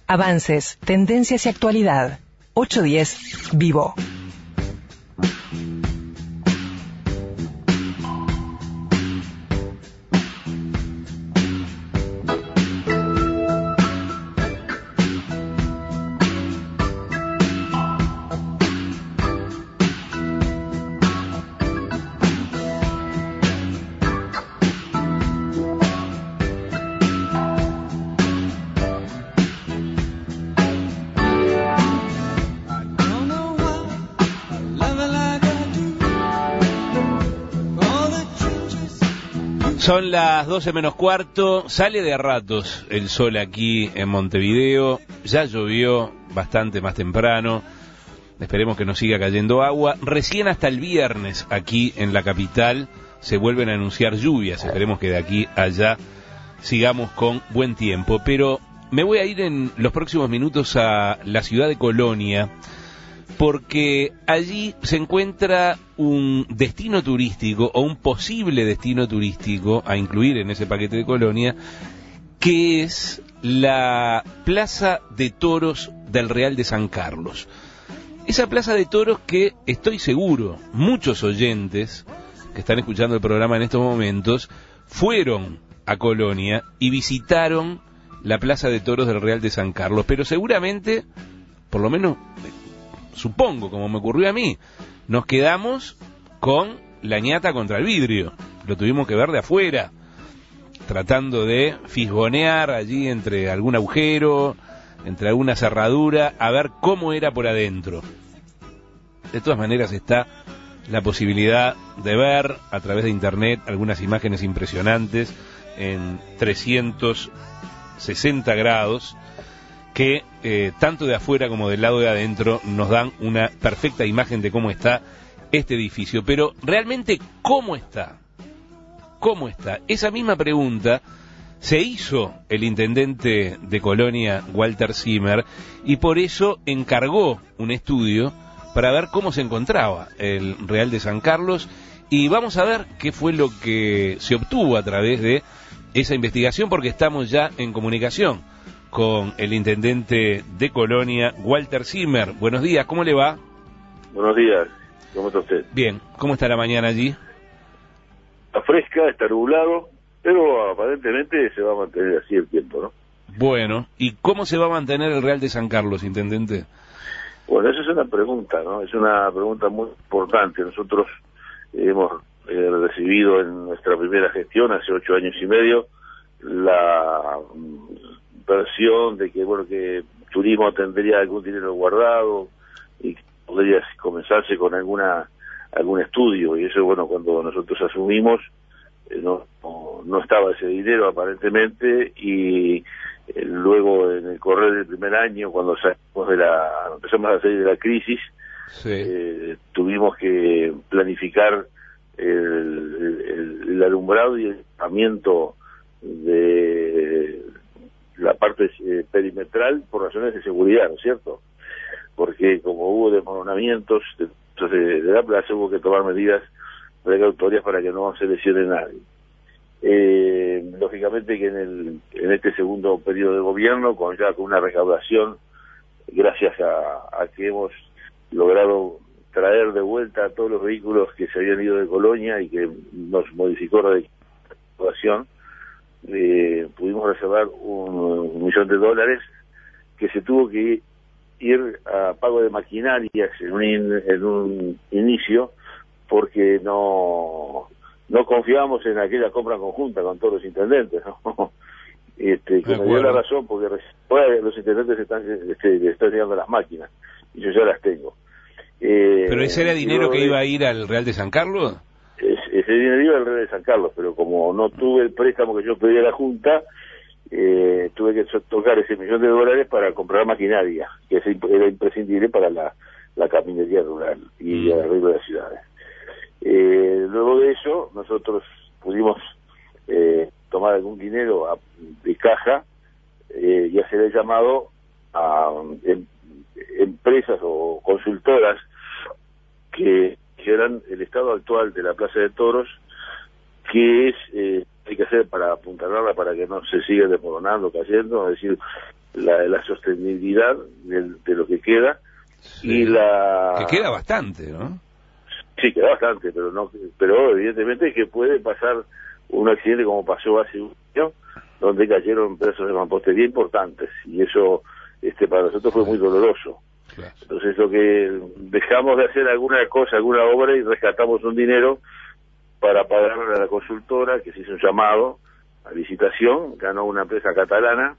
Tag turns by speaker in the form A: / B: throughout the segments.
A: Avances, tendencias y actualidad. 810 Vivo.
B: Son las 12 menos cuarto, sale de a ratos el sol aquí en Montevideo, ya llovió bastante más temprano, esperemos que no siga cayendo agua. Recién hasta el viernes aquí en la capital se vuelven a anunciar lluvias, esperemos que de aquí a allá sigamos con buen tiempo. Pero me voy a ir en los próximos minutos a la ciudad de Colonia, porque allí se encuentra un destino turístico o un posible destino turístico a incluir en ese paquete de Colonia, que es la Plaza de Toros del Real de San Carlos. Esa Plaza de Toros que estoy seguro, muchos oyentes que están escuchando el programa en estos momentos, fueron a Colonia y visitaron la Plaza de Toros del Real de San Carlos, pero seguramente, por lo menos supongo, como me ocurrió a mí, nos quedamos con la ñata contra el vidrio. Lo tuvimos que ver de afuera, tratando de fisgonear allí entre algún agujero, entre alguna cerradura, a ver cómo era por adentro. De todas maneras está la posibilidad de ver a través de internet algunas imágenes impresionantes en 360 grados, que tanto de afuera como del lado de adentro nos dan una perfecta imagen de cómo está este edificio. Pero realmente, ¿cómo está? ¿Cómo está? Esa misma pregunta se hizo el intendente de Colonia, Walter Zimmer, y por eso encargó un estudio para ver cómo se encontraba el Real de San Carlos, y vamos a ver qué fue lo que se obtuvo a través de esa investigación, porque estamos ya en comunicación con el intendente de Colonia, Walter Zimmer. Buenos días, ¿cómo le va?
C: Buenos días, ¿cómo está usted?
B: Bien, ¿cómo está la mañana allí?
C: Está fresca, está nublado, pero aparentemente se va a mantener así el tiempo, ¿no?
B: Bueno, ¿y cómo se va a mantener el Real de San Carlos, intendente?
C: Bueno, esa es una pregunta, ¿no? Es una pregunta muy importante. Nosotros hemos recibido en nuestra primera gestión, hace 8 años y medio, la versión de que, bueno, que turismo tendría algún dinero guardado y podría comenzarse con algún estudio, y eso, bueno, cuando nosotros asumimos no estaba ese dinero aparentemente, y luego en el correr del primer año, cuando empezamos a salir de la crisis, sí, tuvimos que planificar el alumbrado y el equipamiento de la parte perimetral por razones de seguridad, ¿no es cierto? Porque como hubo desmoronamientos de la plaza, hubo que tomar medidas precautorias para que no se lesione nadie. Lógicamente que en este segundo periodo de gobierno, con una recaudación, gracias a que hemos logrado traer de vuelta a todos los vehículos que se habían ido de Colonia y que nos modificó la recaudación, pudimos reservar $1 millón que se tuvo que ir a pago de maquinarias en un inicio, porque no confiábamos en aquella compra conjunta con todos los intendentes, ¿no? Que me dio la razón, porque los intendentes le están llegando las máquinas y yo ya las tengo.
B: ¿Pero ese era dinero que iba a ir al Real de San Carlos?
C: Ese dinero iba al Real de San Carlos, pero como no tuve el préstamo que yo pedí a la Junta, tuve que tocar ese $1 millón para comprar maquinaria, que era imprescindible para la caminería rural y el arreglo de las ciudades. Luego de eso, nosotros pudimos tomar algún dinero de caja y hacer el llamado a empresas o consultoras que eran el estado actual de la Plaza de Toros, que hay que hacer para apuntalarla para que no se siga desmoronando, cayendo, es decir, la sostenibilidad de lo que queda.
B: Sí.
C: Y
B: que queda bastante, ¿no?
C: Sí, queda bastante, pero evidentemente que puede pasar un accidente como pasó hace un año, donde cayeron pedazos de mampostería importantes, y eso para nosotros fue muy doloroso.
B: Claro.
C: Entonces lo que dejamos de hacer alguna obra, y rescatamos un dinero para pagarle a la consultora, que se hizo un llamado a licitación, ganó una empresa catalana,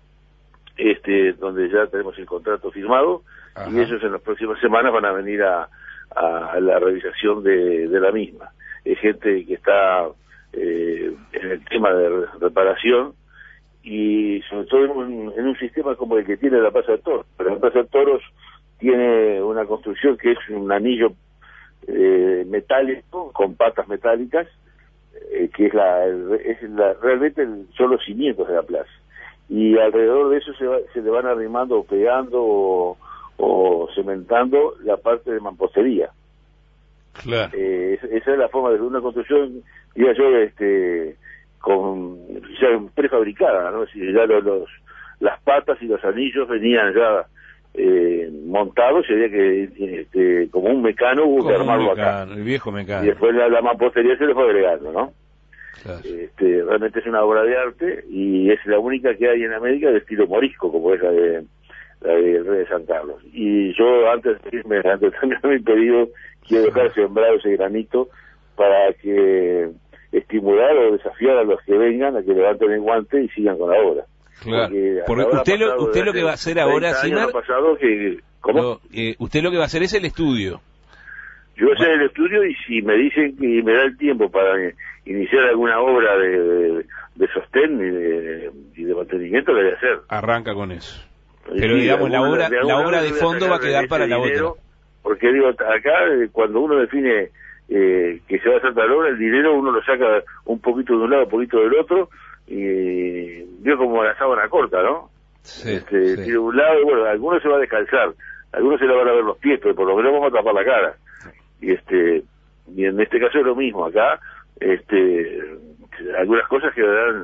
C: donde ya tenemos el contrato firmado. Ajá. Y ellos en las próximas semanas van a venir a la realización de la misma. Es gente que está en el tema de reparación, y sobre todo en un sistema como el que tiene la Plaza de Toros. Pero la Plaza de Toros tiene una construcción que es un anillo metálico, con patas metálicas, que es realmente son los cimientos de la plaza. Y alrededor de eso se le van arrimando o pegando o cementando la parte de mampostería.
B: Claro.
C: Esa es la forma de una construcción, diría yo, con ya prefabricada, ¿no? Es decir, ya las patas y los anillos venían ya montados, y había que, como un mecano, hubo que armarlo acá.
B: El viejo mecano.
C: Y después la mampostería se le fue agregando, ¿no?
B: Claro.
C: Realmente es una obra de arte, y es la única que hay en América de estilo morisco, como es la del Rey de San Carlos. Y yo, antes de terminar mi pedido, quiero dejar sembrado ese granito para que estimular o desafiar a los que vengan a que levanten el guante y sigan con la obra.
B: Claro. Porque usted lo que va a hacer ahora, Sinar, usted lo que va a hacer es el estudio.
C: Yo voy a hacer el estudio, y si me dicen que me da el tiempo para iniciar alguna obra de sostén y de mantenimiento, lo voy a hacer.
B: Arranca con eso. Pero sí, digamos, la obra de fondo va a quedar para la otra.
C: Porque digo, acá cuando uno define que se va a hacer tal obra, el dinero uno lo saca un poquito de un lado, un poquito del otro, y vio como la sábana corta, ¿no?
B: Sí,
C: sí. De un lado, bueno, algunos se va a descalzar, algunos se le van a ver los pies, pero por lo menos vamos a tapar la cara. Y en este caso es lo mismo. Acá algunas cosas quedarán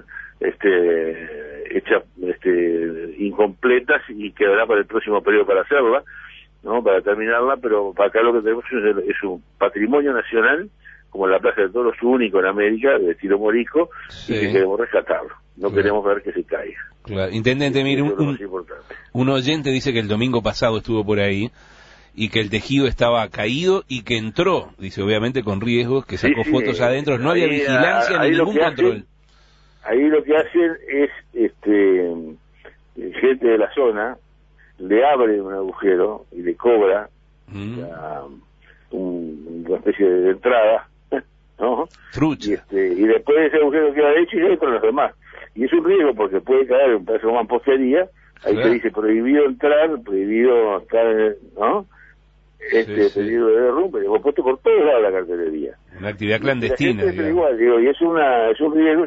C: hechas incompletas, y quedará para el próximo periodo para hacerla, ¿no? Para terminarla. Pero para acá lo que tenemos es un patrimonio nacional, como la Plaza de Toros, único en América, de estilo morisco, sí, y que queremos rescatarlo. No queremos ver que se caiga.
B: Claro. Intendente, mire, un oyente dice que el domingo pasado estuvo por ahí y que el tejido estaba caído y que entró, dice, obviamente con riesgos, que sacó fotos adentro, no había vigilancia ni ningún control.
C: Ahí lo que hacen es, gente de la zona le abre un agujero y le cobra una especie de entrada, ¿no?
B: Trucha.
C: Y después ese agujero queda hecho y ya entran los demás. Y es un riesgo, porque puede caer un pedazo de mampostería, ahí se dice prohibido entrar, prohibido estar, ¿no? Pedido de derrumbe, hemos puesto por todos lados la cartelería.
B: Una actividad clandestina.
C: Pero igual, digo, y es un riesgo,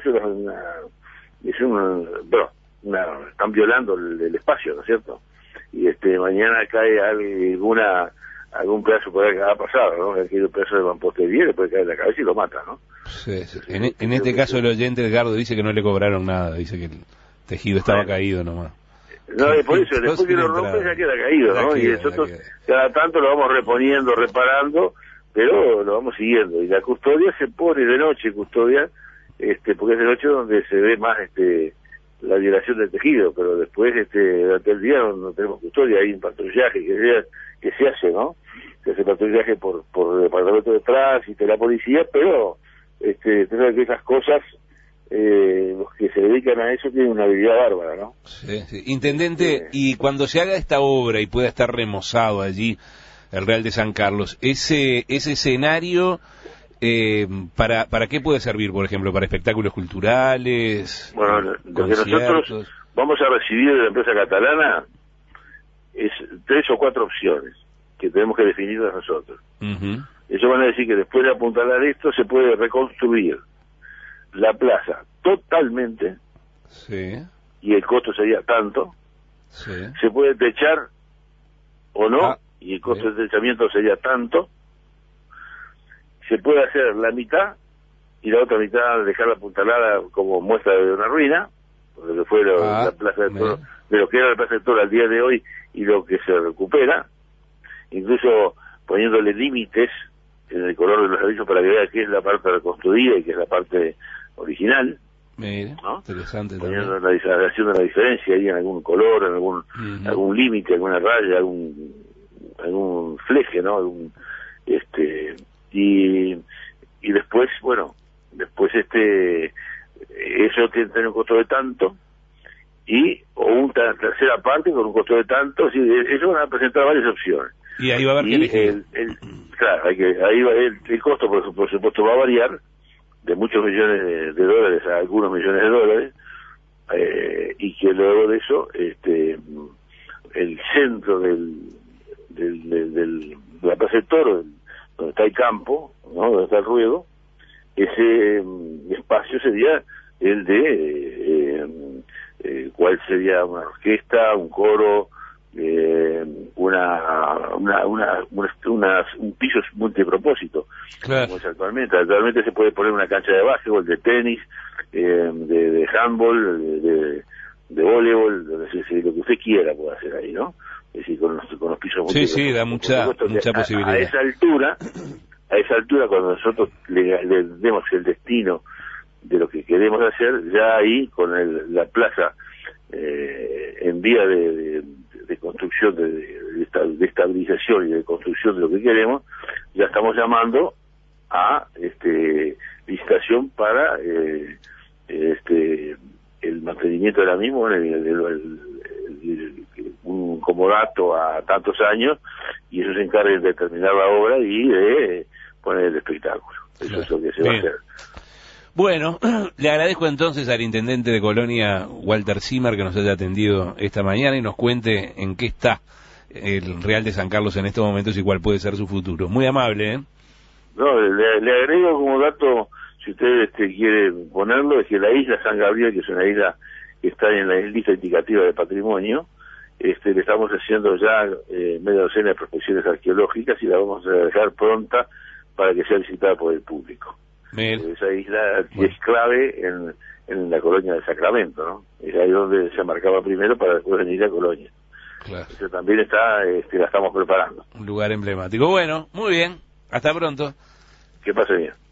C: están violando el espacio, ¿no es cierto? Y mañana cae algún pedazo por ahí que ha pasado, ¿no? Aquel pedazo de mampostería le puede caer en la cabeza y lo mata, ¿no?
B: Sí. En este caso el oyente Edgardo dice que no le cobraron nada, dice que el tejido estaba caído nomás.
C: No, y por eso, después que lo rompe ya queda caído, ¿no? Y nosotros cada tanto lo vamos reponiendo, reparando, pero lo vamos siguiendo. Y la custodia se pone de noche, porque es de noche donde se ve más la violación del tejido, pero después durante el día no tenemos custodia, hay un patrullaje que se hace, ¿no? Se hace patrullaje por el departamento de tránsito, la policía, pero tenemos que esas cosas, los que se dedican a eso tienen una habilidad bárbara, ¿no?
B: Sí. Intendente, y cuando se haga esta obra y pueda estar remozado allí el Real de San Carlos, ese escenario, ¿para qué puede servir, por ejemplo? ¿Para espectáculos culturales?
C: Bueno, lo que nosotros vamos a recibir de la empresa catalana es 3 o 4 opciones que tenemos que definir nosotros. Ellos van a decir que después de apuntalar esto se puede reconstruir la plaza totalmente, y el costo sería tanto, se puede techar o no, y el costo del techamiento sería tanto, se puede hacer la mitad y la otra mitad dejarla apuntalada como muestra de una ruina, de lo que fue la Plaza de Toro, de lo que era la Plaza de Toro al día de hoy y lo que se recupera, incluso poniéndole límites en el color de los servicios para que vea qué es la parte reconstruida y qué es la parte original.
B: Mira, ¿no? Interesante
C: poniendo haciendo la diferencia ahí en algún color, en algún límite, alguna raya, algún fleje, ¿no? Y después, bueno, eso tiene que tener un costo de tanto, o una tercera parte con un costo de tanto, eso van a presentar varias opciones.
B: Y ahí va a haber que elegir.
C: Claro, ahí va el costo, por supuesto, va a variar de muchos millones de dólares a algunos millones de dólares, y que luego de eso, el centro de la Plaza de Toro, donde está el campo, ¿no? Donde está el ruedo, ese espacio sería el de cuál sería una orquesta, un coro, un piso multipropósito,
B: claro,
C: como es actualmente. Actualmente se puede poner una cancha de básquetbol, de tenis, de handball, de voleibol, lo que usted quiera puede hacer ahí, ¿no? Es decir, con los pisos multipropósitos.
B: Sí, da mucha posibilidad.
C: A esa altura, cuando nosotros le demos el destino de lo que queremos hacer, ya ahí con la plaza en vía de construcción, de estabilización y de construcción de lo que queremos, ya estamos llamando a licitación para el mantenimiento de la misma, un comodato a tantos años, y eso se encarga de terminar la obra y de poner el espectáculo. Eso claro, es lo que se va a hacer.
B: Bueno, le agradezco entonces al intendente de Colonia, Walter Zimmer, que nos haya atendido esta mañana y nos cuente en qué está el Real de San Carlos en estos momentos y cuál puede ser su futuro. Muy amable, ¿eh? No,
C: le agrego como dato, si usted quiere ponerlo, es que la isla San Gabriel, que es una isla que está en la lista indicativa de patrimonio, le estamos haciendo ya media docena de prospecciones arqueológicas y la vamos a dejar pronta para que sea visitada por el público. Esa isla es clave en la colonia de Sacramento, ¿no? Es ahí donde se marcaba primero para después venir a Colonia. Claro. Eso también la estamos preparando.
B: Un lugar emblemático. Bueno, muy bien. Hasta pronto.
C: Que pase bien.